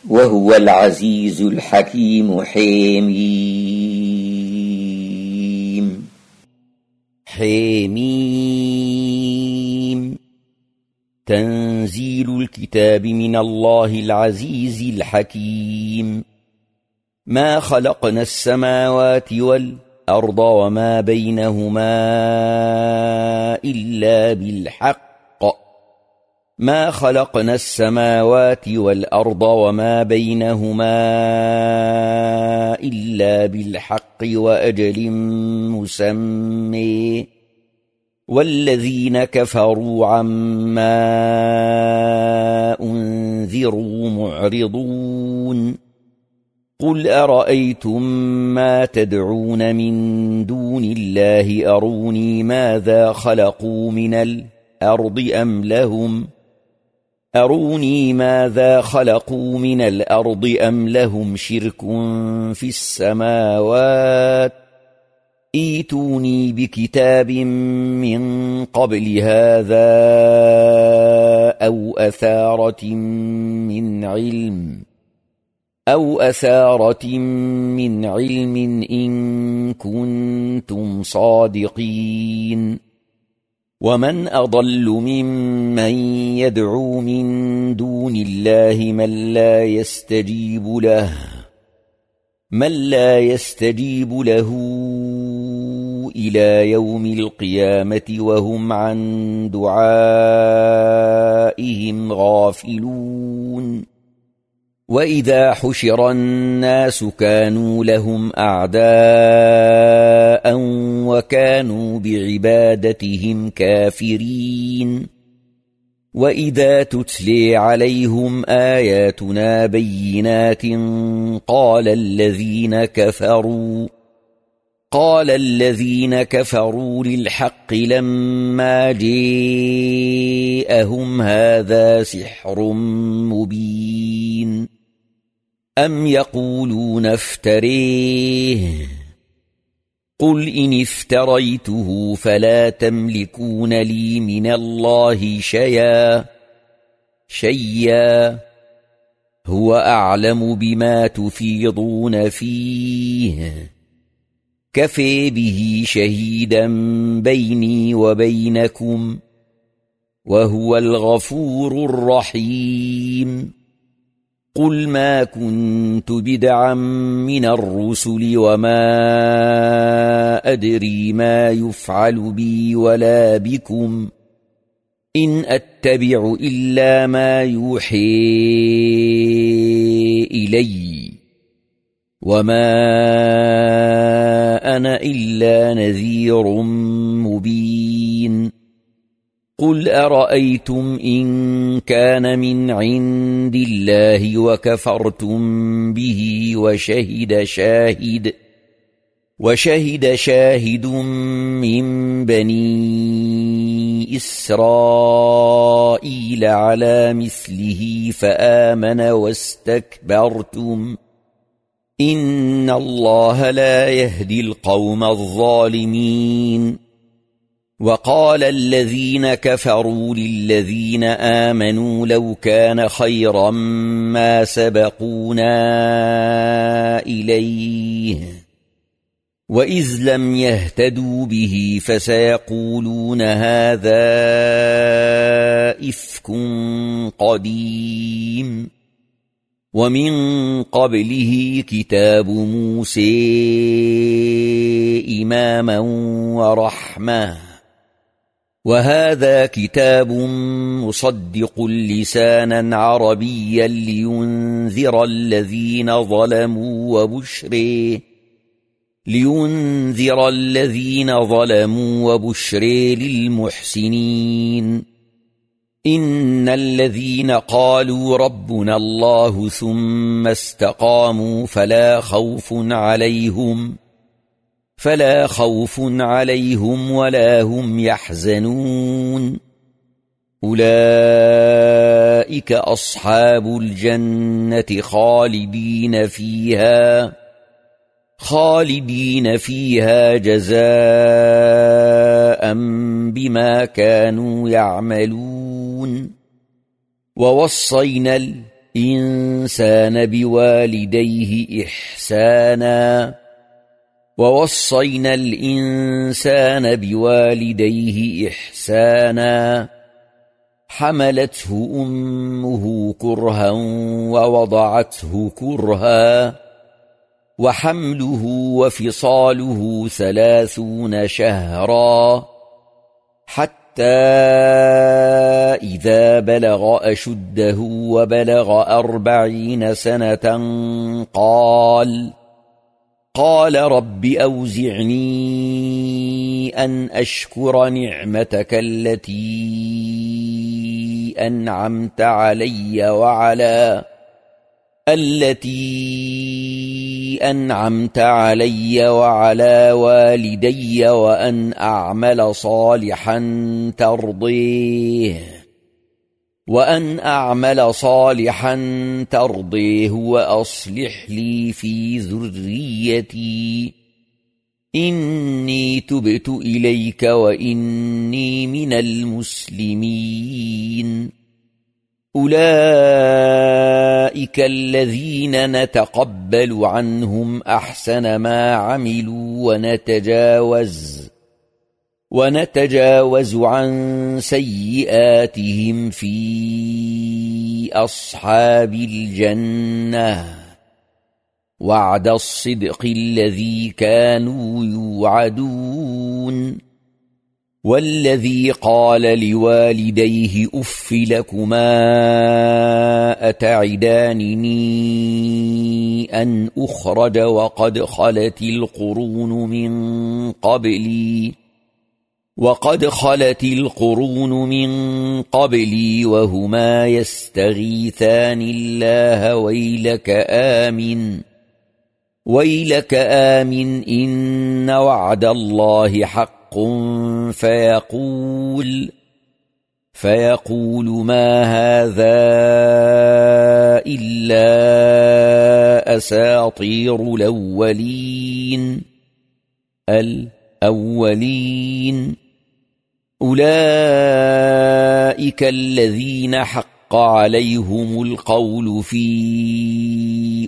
وهو العزيز الحكيم. حميم حميم تنزيل الكتاب من الله العزيز الحكيم. ما خلقنا السماوات والأرض وما بينهما إلا بالحق. ما خلقنا السماوات والأرض وما بينهما إلا بالحق وأجل مسمى. والذين كفروا عما أنذروا معرضون. قل أرأيتم ما تدعون من دون الله أروني ماذا خلقوا من الأرض أم لهم شرك في السماوات. ائتوني بكتاب من قبل هذا أو أثارة من علم إن كنتم صادقين. ومن أضل ممن يدعو من دون الله من لا يستجيب له إلى يوم القيامة وهم عن دعائهم غافلون. وإذا حشر الناس كانوا لهم أعداء وكانوا بعبادتهم كافرين. وإذا تتلي عليهم آياتنا بينات قال الذين كفروا للحق لما جاءهم هذا سحر مبين. أم يقولون افتريه قل إن افتريته فلا تملكون لي من الله شيئا هو أعلم بما تفيضون فيه كفى به شهيدا بيني وبينكم وهو الغفور الرحيم. قل ما كنت بدعا من الرسل وما أدري ما يفعل بي ولا بكم إن أتبع إلا ما يوحي إلي وما أنا إلا نذير مبين. قل أرأيتم إن كان من عند الله وكفرتم به وشهد شاهد من بني إسرائيل على مثله فآمن واستكبرتم إن الله لا يهدي القوم الظالمين. وقال الذين كفروا للذين آمنوا لو كان خيرا ما سبقونا إليه وإذ لم يهتدوا به فسيقولون هذا إفك قديم. ومن قبله كتاب موسى إماما ورحمة وهذا كتاب مصدق لسانا عربيا لينذر الذين ظلموا وبشرى للمحسنين. إن الذين قالوا ربنا الله ثم استقاموا فلا خوف عليهم ولا هم يحزنون. أولئك أصحاب الجنة خالدين فيها جزاء بما كانوا يعملون. ووصينا الإنسان بوالديه إحسانا ووصينا الإنسان بوالديه إحسانا حملته أمه كرها ووضعته كرها وحمله وفصاله 30 شهرا حتى إذا بلغ أشده وبلغ 40 سنة قال رب أوزعني أن أشكر نعمتك التي أنعمت علي وعلى والدي وأن أعمل صالحا ترضيه وأصلح لي في ذريتي إني تبت إليك وإني من المسلمين أولئك الذين نتقبل عنهم أحسن ما عملوا ونتجاوز عن سيئاتهم في أصحاب الجنة وعد الصدق الذي كانوا يوعدون والذي قال لوالديه أف لكما أتعدانني أن أخرج وقد خلت القرون من قبلي وهما يستغيثان الله ويلك آمن إن وعد الله حق فيقول ما هذا إلا أساطير الأولين أولئك الذين حق عليهم القول في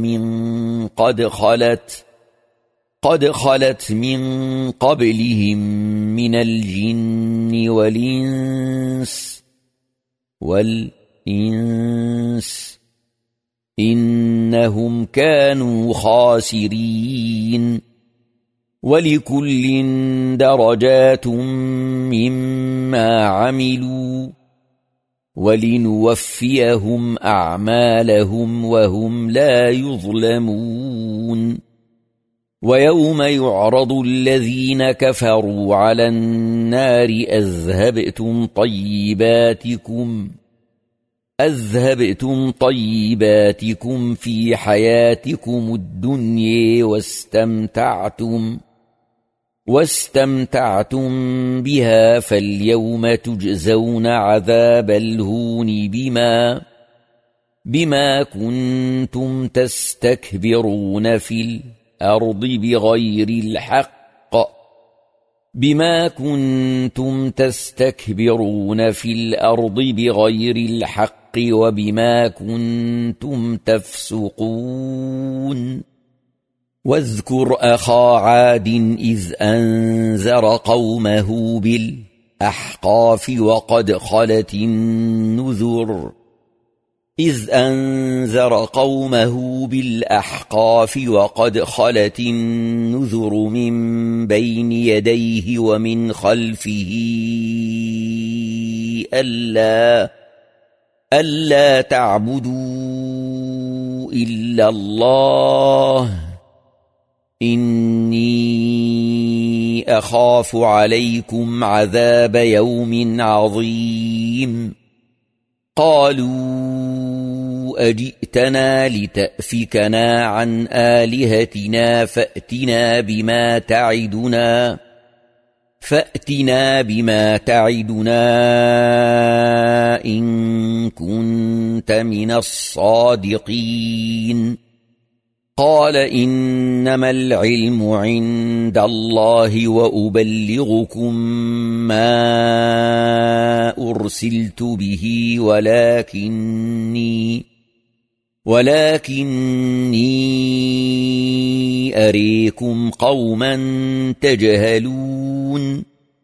قد خلت من قبلهم من الجن والإنس إنهم كانوا خاسرين ولكل درجات مما عملوا ولنوفيهم أعمالهم وهم لا يظلمون ويوم يعرض الذين كفروا على النار أذهبتم طيباتكم في حياتكم الدنيا واستمتعتم بها فاليوم تجزون عذاب الهون بما كنتم تستكبرون في الأرض بغير الحق وبما كنتم تفسقون واذكر أخا عاد إذ أنذر قومه بالأحقاف وقد خلت النذر من بين يديه ومن خلفه ألا تعبدوا إلا الله إني أخاف عليكم عذاب يوم عظيم قالوا أجئتنا لتأفكنا عن آلهتنا فأتنا بما تعدنا إن كنت من الصادقين قال إنما العلم عند الله وأبلغكم ما أرسلت به ولكني أريكم قوما تجهلون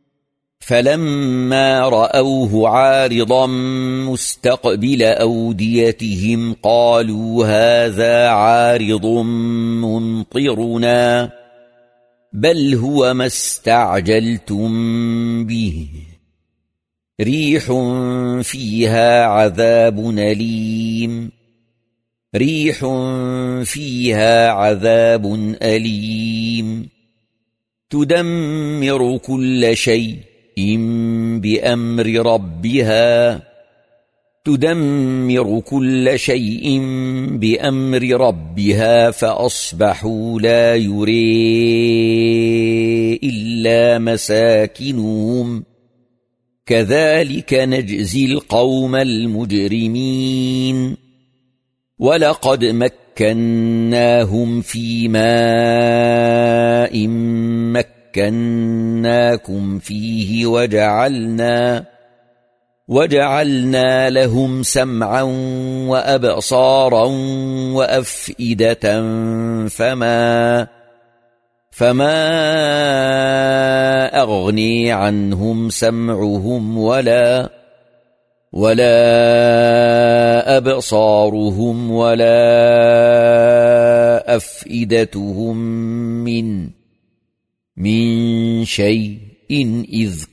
فلما رأوه عارضا مستقبل أوديتهم قالوا هذا عارض ممطرنا بل هو ما استعجلتم به ريح فيها عذاب أليم ريح فيها عذاب أليم تدمر كل شيء بأمر ربها تدمر كل شيء بأمر ربها فأصبحوا لا يري إلا مساكنهم كذلك نجزي القوم المجرمين ولقد مكناهم في ماء مكناكم فيه وجعلنا لهم سمعا وأبصارا وأفئدة فما أغني عنهم سمعهم ولا أبصارهم ولا أفئدتهم من شيء إذ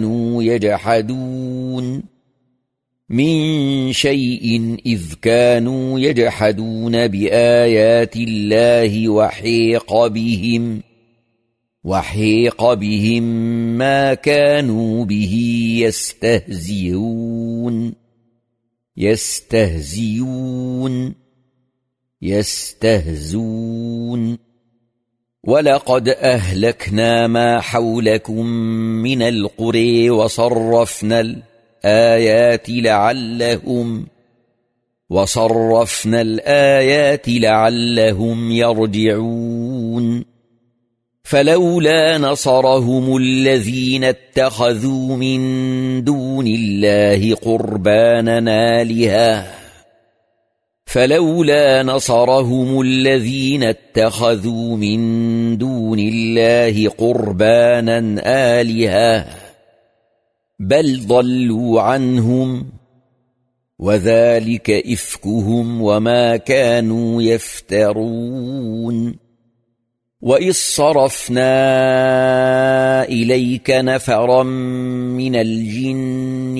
كانوا يجحدون بآيات الله وحيق بهم ما كانوا به يستهزئون ولقد أهلكنا ما حولكم من القرى وصرفنا الآيات لعلهم يرجعون فلولا نصرهم الذين اتخذوا من دون الله قربانا آلهة بل ضلوا عنهم وذلك إفكهم وما كانوا يفترون وإذ صرفنا إليك نفرا من الجن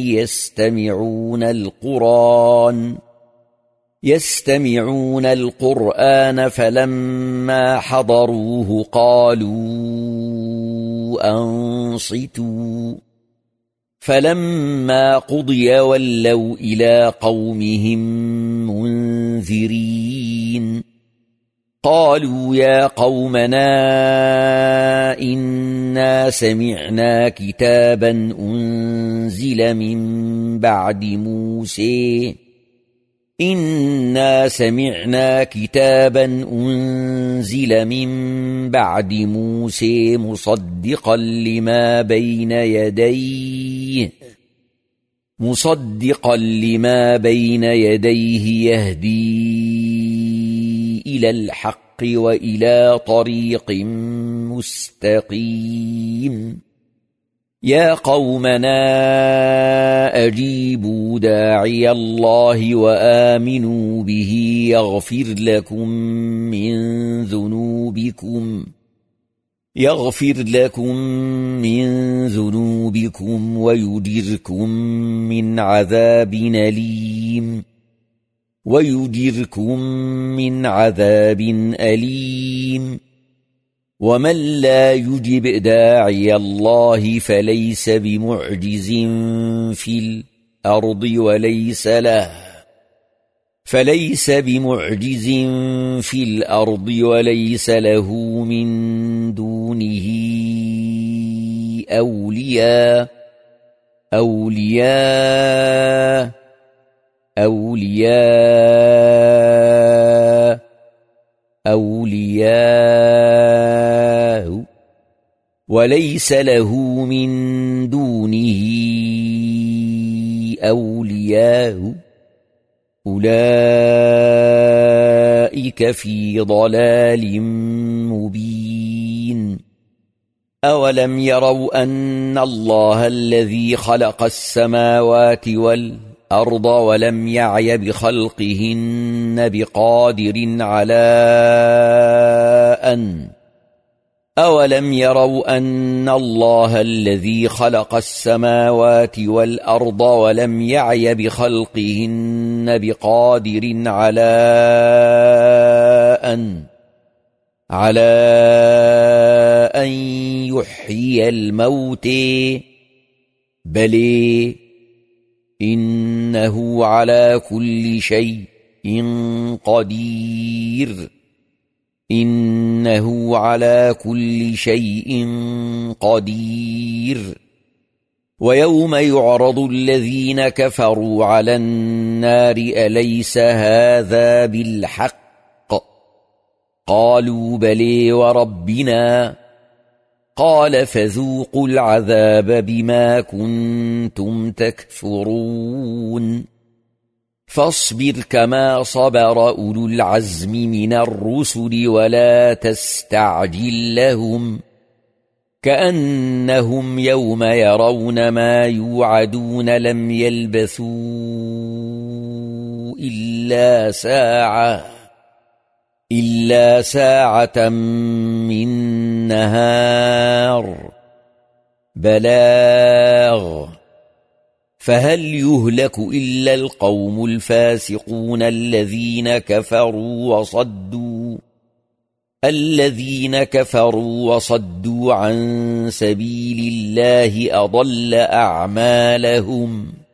يستمعون القرآن فلما حضروه قالوا أنصتوا فلما قضي ولوا إلى قومهم منذرين قالوا يا قومنا إنا سمعنا كتابا أنزل من بعد موسى مصدقا لما بين يديه يهدي إلى الحق وإلى طريق مستقيم يا قومنا أجيبوا داعي الله وآمنوا به يغفر لكم من ذنوبكم ويجركم من عذاب أليم ومن لا يجب داعي الله فليس بمعجز في الأرض وليس له من دونه أولياء وليس له من دونه أولياء أولئك في ضلال مبين أولم يروا أن الله الذي خلق السماوات والأرض ولم يعي بخلقهن بقادر على أن أولم يروا أن الله الذي خلق السماوات والأرض ولم يعي بخلقهن بقادر على أن يحيي الموت بل إنه على كل شيء قدير إنه على كل شيء قدير ويوم يعرض الذين كفروا على النار أليس هذا بالحق قالوا بلى وربنا قال فذوقوا العذاب بما كنتم تكفرون فاصبر كما صبر أولو العزم من الرسل ولا تستعجل لهم كأنهم يوم يرون ما يوعدون لم يلبثوا إلا ساعة من نهار بلاغ فهل يهلك إلا القوم الفاسقون الذين كفروا وصدوا عن سبيل الله أضل أعمالهم